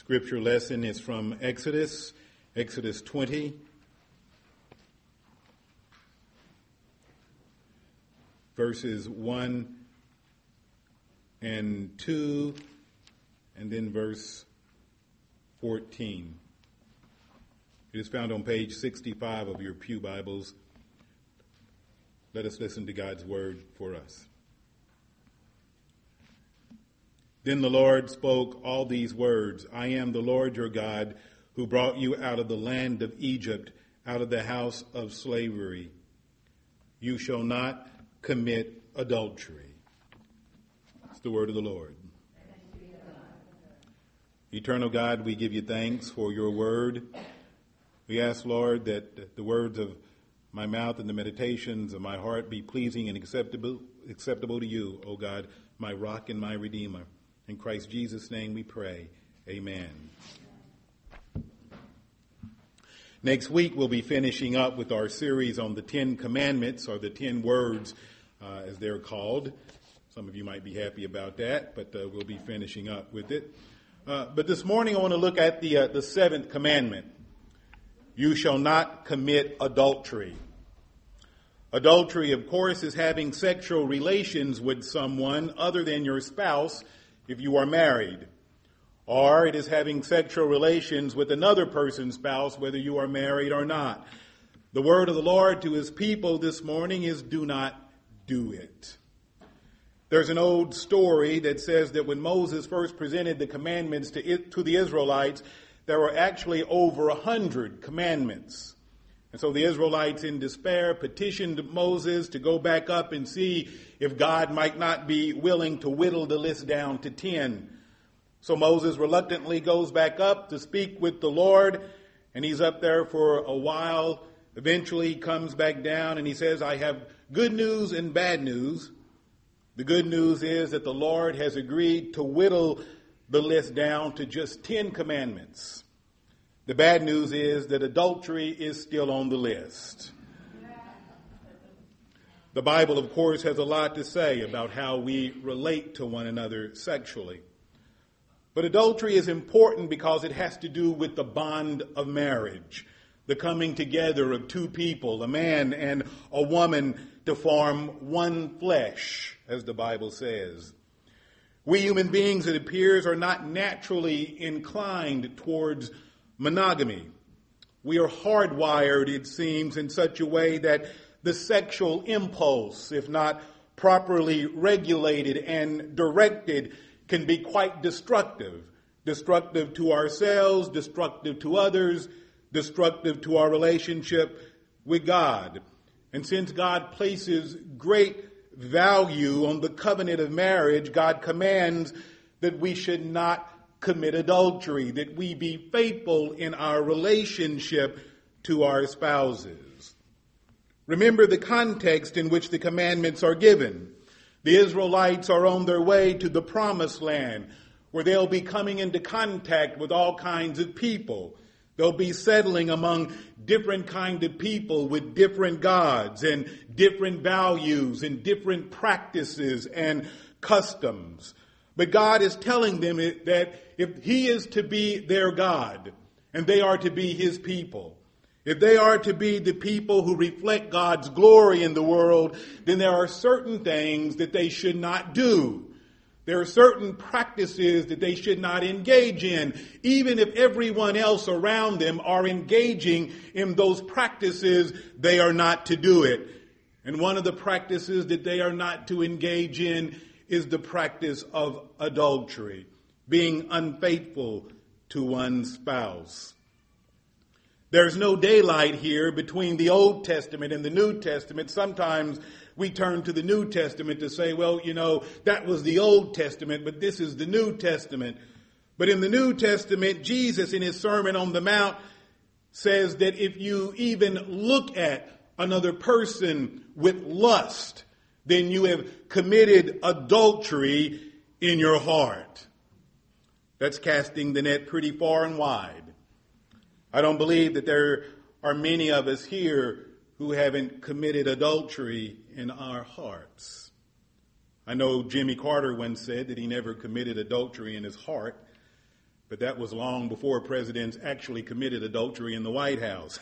Scripture lesson is from Exodus 20. Verses 1 and 2, and then verse 14. It is found on page 65 of your Pew Bibles. Let us listen to God's word for us. Then the Lord spoke all these words. I am the Lord your God, who brought you out of the land of Egypt, out of the house of slavery. You shall not commit adultery. It's the word of the Lord. Eternal God, we give you thanks for your word. We ask, Lord, that the words of my mouth and the meditations of my heart be pleasing and acceptable to you, O God, my rock and my redeemer. In Christ Jesus' name we pray. Amen. Next week we'll be finishing up with our series on the 10 Commandments, or the 10 words as they're called. Some of you might be happy about that, but we'll be finishing up with it. But this morning I want to look at the seventh commandment. You shall not commit adultery. Adultery, of course, is having sexual relations with someone other than your spouse if you are married. Or it is having sexual relations with another person's spouse, whether you are married or not. The word of the Lord to his people this morning is do not do it. There's an old story that says that when Moses first presented the commandments to the Israelites, there were actually over 100 commandments. And so the Israelites, in despair, petitioned Moses to go back up and see if God might not be willing to whittle the list down to 10. So Moses reluctantly goes back up to speak with the Lord, and he's up there for a while. Eventually he comes back down and he says, I have good news and bad news. The good news is that the Lord has agreed to whittle the list down to just 10 commandments. The bad news is that adultery is still on the list. The Bible, of course, has a lot to say about how we relate to one another sexually. But adultery is important because it has to do with the bond of marriage, the coming together of two people, a man and a woman, to form one flesh, as the Bible says. We human beings, it appears, are not naturally inclined towards monogamy. We are hardwired, it seems, in such a way that the sexual impulse, if not properly regulated and directed, can be quite destructive. Destructive to ourselves, destructive to others, destructive to our relationship with God. And since God places great value on the covenant of marriage, God commands that we should not commit adultery, that we be faithful in our relationship to our spouses. Remember the context in which the commandments are given. The Israelites are on their way to the promised land, where they'll be coming into contact with all kinds of people. They'll be settling among different kind of people with different gods and different values and different practices and customs. But God is telling them that if he is to be their God and they are to be his people, if they are to be the people who reflect God's glory in the world, then there are certain things that they should not do. There are certain practices that they should not engage in, even if everyone else around them are engaging in those practices, they are not to do it. And one of the practices that they are not to engage in is the practice of adultery, being unfaithful to one's spouse. There's no daylight here between the Old Testament and the New Testament. Sometimes we turn to the New Testament to say, well, that was the Old Testament, but this is the New Testament. But in the New Testament, Jesus in his Sermon on the Mount says that if you even look at another person with lust, then you have committed adultery in your heart. That's casting the net pretty far and wide. I don't believe that there are many of us here who haven't committed adultery in our hearts. I know Jimmy Carter once said that he never committed adultery in his heart. But that was long before presidents actually committed adultery in the White House.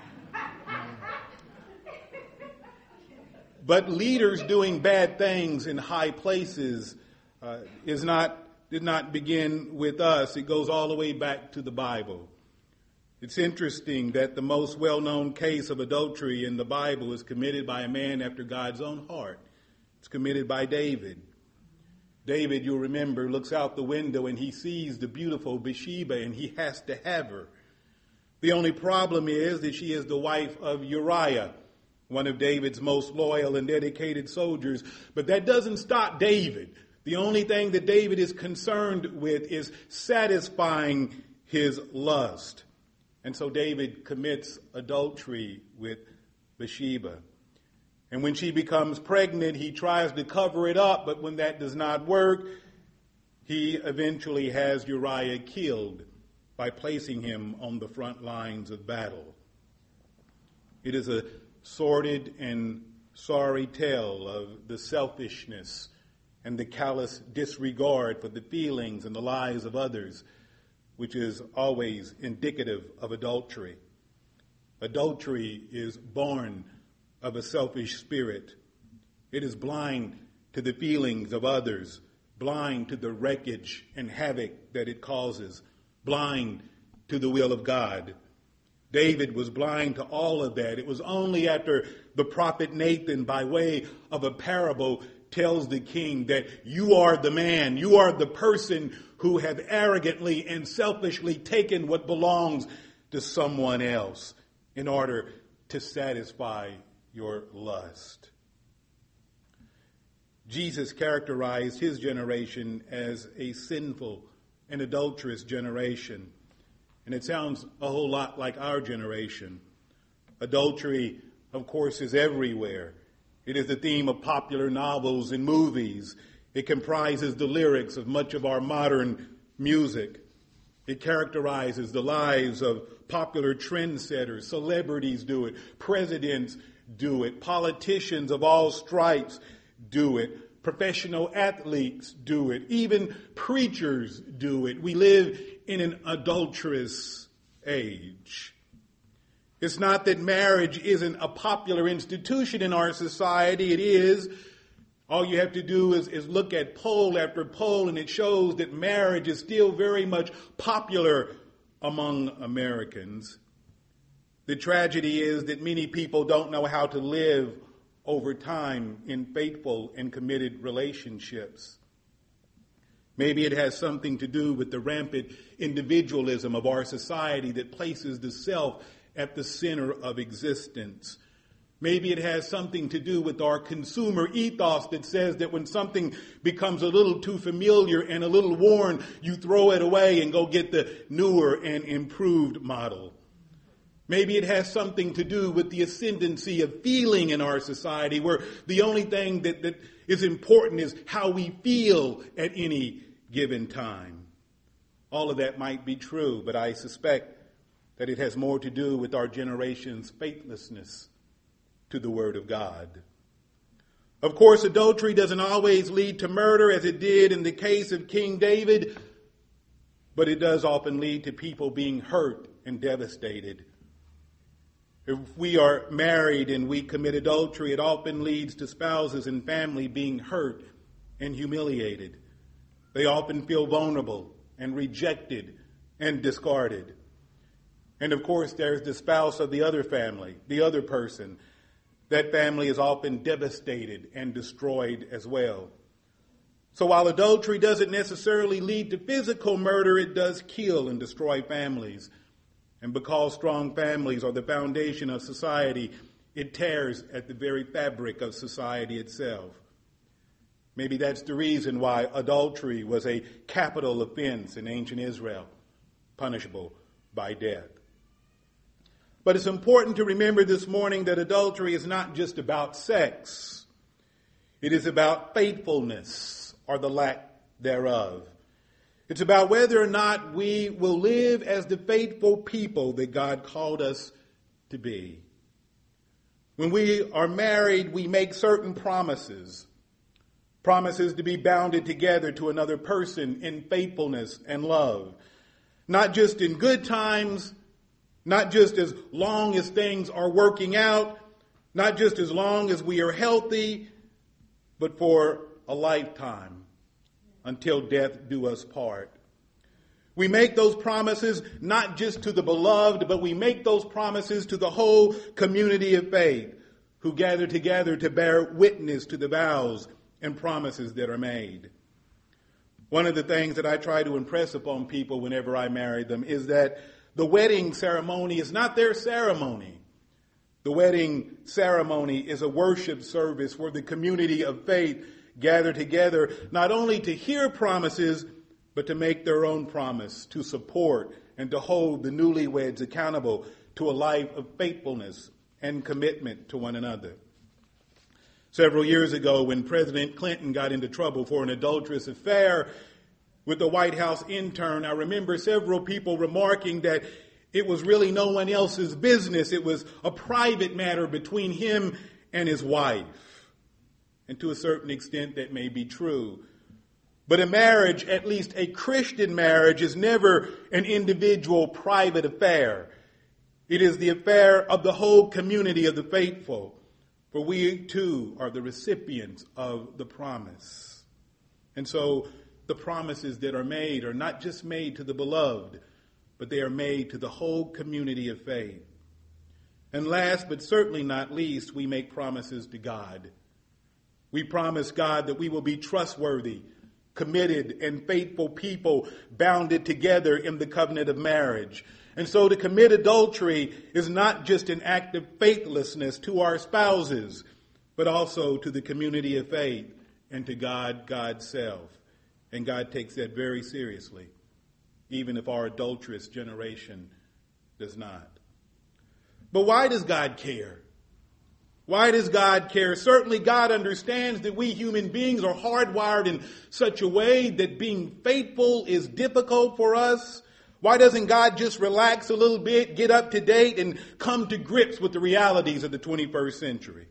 But leaders doing bad things in high places did not begin with us. It goes all the way back to the Bible. It's interesting that the most well-known case of adultery in the Bible is committed by a man after God's own heart. It's committed by David. David, you'll remember, looks out the window and he sees the beautiful Bathsheba and he has to have her. The only problem is that she is the wife of Uriah, one of David's most loyal and dedicated soldiers. But that doesn't stop David. The only thing that David is concerned with is satisfying his lust. And so David commits adultery with Bathsheba. And when she becomes pregnant, he tries to cover it up, but when that does not work, he eventually has Uriah killed by placing him on the front lines of battle. It is a sordid and sorry tale of the selfishness and the callous disregard for the feelings and the lives of others, which is always indicative of adultery. Adultery is born of a selfish spirit. It is blind to the feelings of others, blind to the wreckage and havoc that it causes, blind to the will of God. David was blind to all of that. It was only after the prophet Nathan, by way of a parable, tells the king that you are the man, you are the person who have arrogantly and selfishly taken what belongs to someone else in order to satisfy your lust. Jesus characterized his generation as a sinful and adulterous generation. And it sounds a whole lot like our generation. Adultery, of course, is everywhere. It is the theme of popular novels and movies. It comprises the lyrics of much of our modern music. It characterizes the lives of popular trendsetters. Celebrities do it. Presidents do it. Politicians of all stripes do it. Professional athletes do it. Even preachers do it. We live in an adulterous age. It's not that marriage isn't a popular institution in our society. It is. All you have to do is look at poll after poll, and it shows that marriage is still very much popular among Americans. The tragedy is that many people don't know how to live over time in faithful and committed relationships. Maybe it has something to do with the rampant individualism of our society that places the self at the center of existence. Maybe it has something to do with our consumer ethos that says that when something becomes a little too familiar and a little worn, you throw it away and go get the newer and improved model. Maybe it has something to do with the ascendancy of feeling in our society, where the only thing that is important is how we feel at any given time. All of that might be true, but I suspect that it has more to do with our generation's faithlessness to the Word of God. Of course, adultery doesn't always lead to murder, as it did in the case of King David, but it does often lead to people being hurt and devastated. If we are married and we commit adultery, it often leads to spouses and family being hurt and humiliated. They often feel vulnerable and rejected and discarded. And of course, there's the spouse of the other family, the other person. That family is often devastated and destroyed as well. So while adultery doesn't necessarily lead to physical murder, it does kill and destroy families. And because strong families are the foundation of society, it tears at the very fabric of society itself. Maybe that's the reason why adultery was a capital offense in ancient Israel, punishable by death. But it's important to remember this morning that adultery is not just about sex. It is about faithfulness or the lack thereof. It's about whether or not we will live as the faithful people that God called us to be. When we are married, we make certain promises. Promises to be bounded together to another person in faithfulness and love. not just in good times, not just as long as things are working out, not just as long as we are healthy, but for a lifetime, until death do us part. We make those promises not just to the beloved, but we make those promises to the whole community of faith who gather together to bear witness to the vows and promises that are made. One of the things that I try to impress upon people whenever I marry them is that the wedding ceremony is not their ceremony. The wedding ceremony is a worship service where the community of faith gather together not only to hear promises, but to make their own promise, to support and to hold the newlyweds accountable to a life of faithfulness and commitment to one another. Several years ago, when President Clinton got into trouble for an adulterous affair with the White House intern, I remember several people remarking that it was really no one else's business. It was a private matter between him and his wife. And to a certain extent, that may be true. But a marriage, at least a Christian marriage, is never an individual private affair. It is the affair of the whole community of the faithful, for we too are the recipients of the promise. And so the promises that are made are not just made to the beloved, but they are made to the whole community of faith. And last but certainly not least, we make promises to God. We promise God that we will be trustworthy, committed, and faithful people bounded together in the covenant of marriage. And so to commit adultery is not just an act of faithlessness to our spouses, but also to the community of faith and to God, God's self. And God takes that very seriously, even if our adulterous generation does not. But why does God care? Why does God care? Certainly God understands that we human beings are hardwired in such a way that being faithful is difficult for us. Why doesn't God just relax a little bit, get up to date, and come to grips with the realities of the 21st century?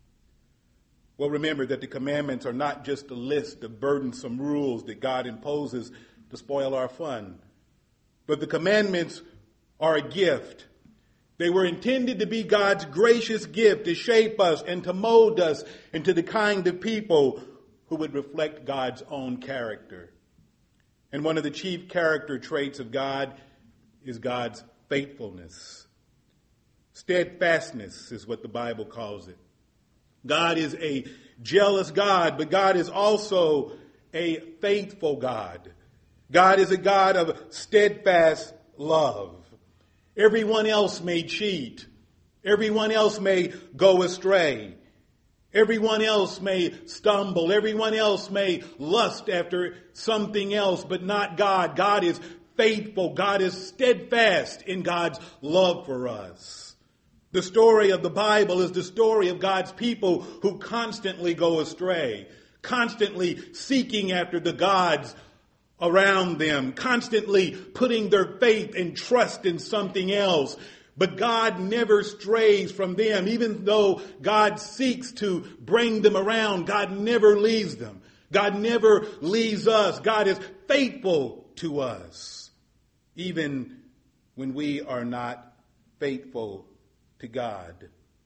Well, remember that the commandments are not just a list of burdensome rules that God imposes to spoil our fun, but the commandments are a gift. They were intended to be God's gracious gift to shape us and to mold us into the kind of people who would reflect God's own character. And one of the chief character traits of God is God's faithfulness. Steadfastness is what the Bible calls it. God is a jealous God, but God is also a faithful God. God is a God of steadfast love. Everyone else may cheat. Everyone else may go astray. Everyone else may stumble. Everyone else may lust after something else, but not God. God is faithful. God is steadfast in God's love for us. The story of the Bible is the story of God's people who constantly go astray, constantly seeking after the gods around them, constantly putting their faith and trust in something else. But God never strays from them. Even though God seeks to bring them around, God never leaves them. God never leaves us. God is faithful to us, even when we are not faithful to God.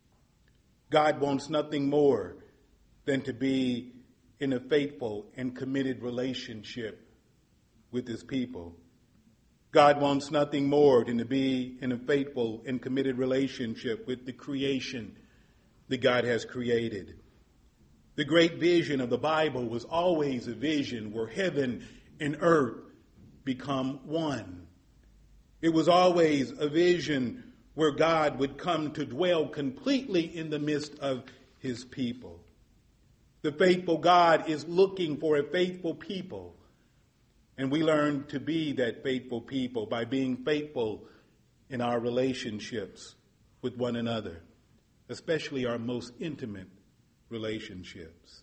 God wants nothing more than to be in a faithful and committed relationship with his people. God wants nothing more than to be in a faithful and committed relationship with the creation that God has created. The great vision of the Bible was always a vision where heaven and earth become one. It was always a vision where God would come to dwell completely in the midst of his people. The faithful God is looking for a faithful people. And we learn to be that faithful people by being faithful in our relationships with one another, especially our most intimate relationships.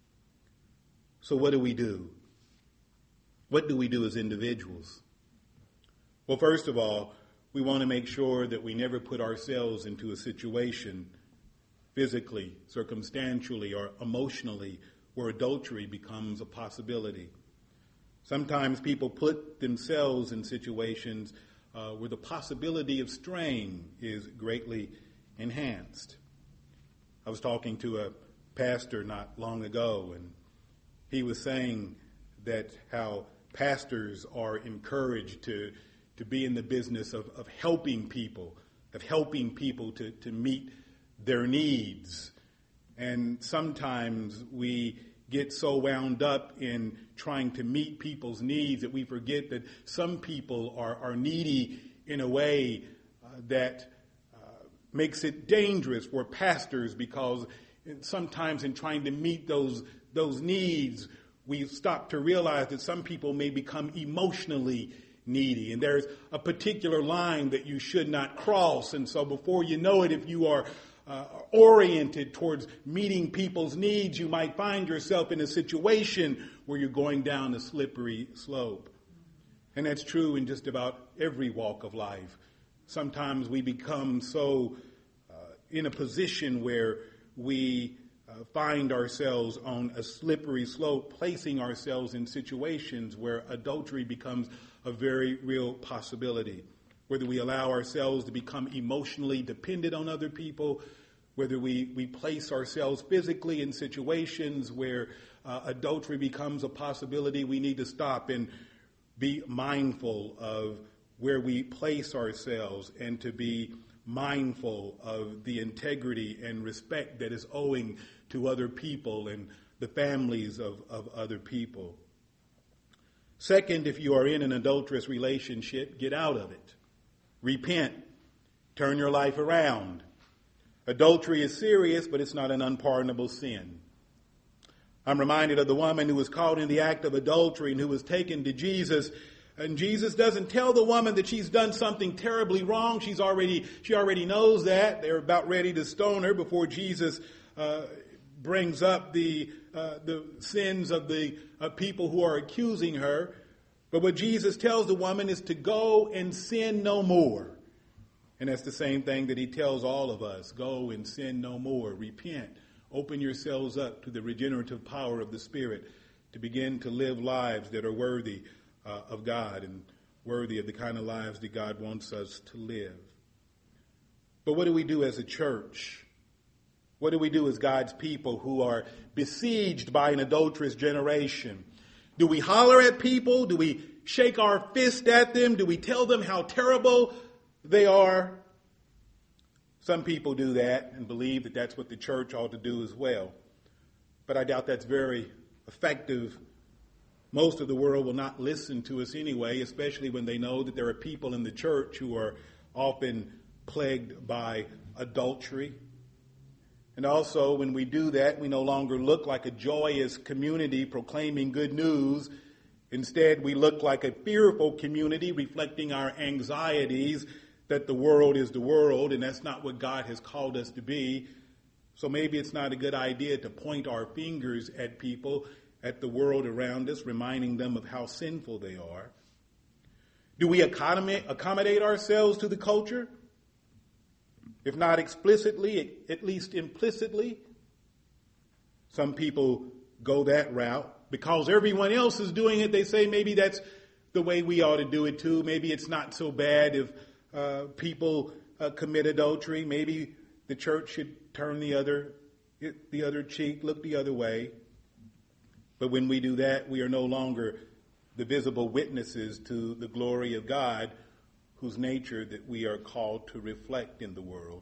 So what do we do? What do we do as individuals? Well, first of all, we want to make sure that we never put ourselves into a situation physically, circumstantially, or emotionally where adultery becomes a possibility. Sometimes people put themselves in situations where the possibility of strain is greatly enhanced. I was talking to a pastor not long ago, and he was saying that how pastors are encouraged to be in the business of helping people to meet their needs. And sometimes we get so wound up in trying to meet people's needs that we forget that some people are needy in a way that makes it dangerous for pastors, because sometimes in trying to meet those needs, we stop to realize that some people may become emotionally needy. And there's a particular line that you should not cross. And so before you know it, if you are oriented towards meeting people's needs, you might find yourself in a situation where you're going down a slippery slope. And that's true in just about every walk of life. Sometimes we become so in a position where we find ourselves on a slippery slope, placing ourselves in situations where adultery becomes a very real possibility. Whether we allow ourselves to become emotionally dependent on other people, whether we place ourselves physically in situations where adultery becomes a possibility, we need to stop and be mindful of where we place ourselves and to be mindful of the integrity and respect that is owing to other people and the families of other people. Second, if you are in an adulterous relationship, get out of it. Repent. Turn your life around. Adultery is serious, but it's not an unpardonable sin. I'm reminded of the woman who was caught in the act of adultery and who was taken to Jesus. And Jesus doesn't tell the woman that she's done something terribly wrong. She already knows that. They're about ready to stone her before Jesus brings up the sins of the people who are accusing her. But what Jesus tells the woman is to go and sin no more. And that's the same thing that he tells all of us. Go and sin no more. Repent. Open yourselves up to the regenerative power of the Spirit to begin to live lives that are worthy of God and worthy of the kind of lives that God wants us to live. But what do we do as a church? What do we do as God's people who are besieged by an adulterous generation? Do we holler at people? Do we shake our fist at them? Do we tell them how terrible they are? Some people do that and believe that that's what the church ought to do as well. But I doubt that's very effective. Most of the world will not listen to us anyway, especially when they know that there are people in the church who are often plagued by adultery. And also, when we do that, we no longer look like a joyous community proclaiming good news. Instead, we look like a fearful community reflecting our anxieties that the world is the world, and that's not what God has called us to be. So maybe it's not a good idea to point our fingers at people, at the world around us, reminding them of how sinful they are. Do we accommodate ourselves to the culture? If not explicitly, at least implicitly. Some people go that route. Because everyone else is doing it, they say maybe that's the way we ought to do it too. Maybe it's not so bad if people commit adultery. Maybe the church should turn the other cheek, look the other way. But when we do that, we are no longer the visible witnesses to the glory of God, whose nature that we are called to reflect in the world.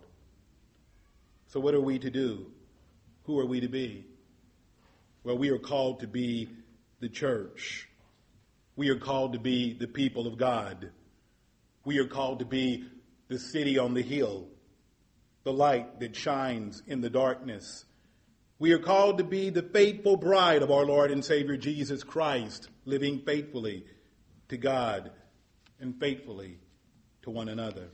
So what are we to do? Who are we to be? Well, we are called to be the church. We are called to be the people of God. We are called to be the city on the hill, the light that shines in the darkness. We are called to be the faithful bride of our Lord and Savior Jesus Christ, living faithfully to God and faithfully to one another.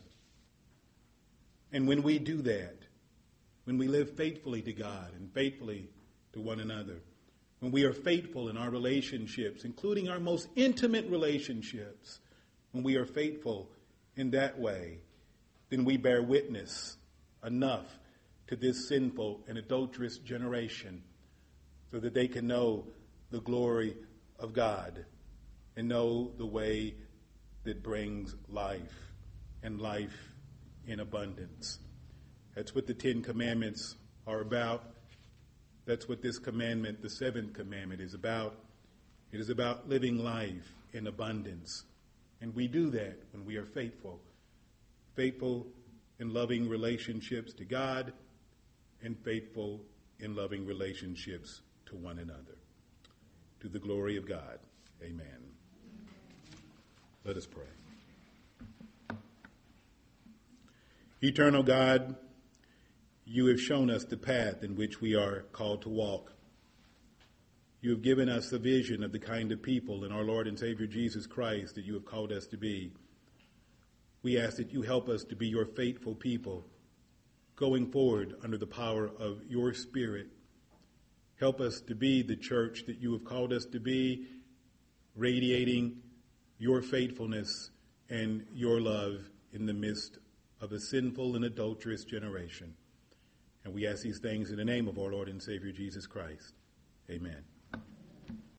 And when we do that, when we live faithfully to God and faithfully to one another, when we are faithful in our relationships, including our most intimate relationships, when we are faithful in that way, then we bear witness enough to this sinful and adulterous generation so that they can know the glory of God. and know the way that brings life, and life in abundance. That's what the 10 Commandments are about. That's what this commandment, the 7th commandment, is about. It is about living life in abundance. And we do that when we are faithful. Faithful in loving relationships to God, and faithful in loving relationships to one another. To the glory of God. Amen. Let us pray. Eternal God, you have shown us the path in which we are called to walk. You have given us a vision of the kind of people in our Lord and Savior Jesus Christ that you have called us to be. We ask that you help us to be your faithful people, going forward under the power of your Spirit. Help us to be the church that you have called us to be, radiating your faithfulness and your love in the midst of a sinful and adulterous generation. And we ask these things in the name of our Lord and Savior Jesus Christ. Amen.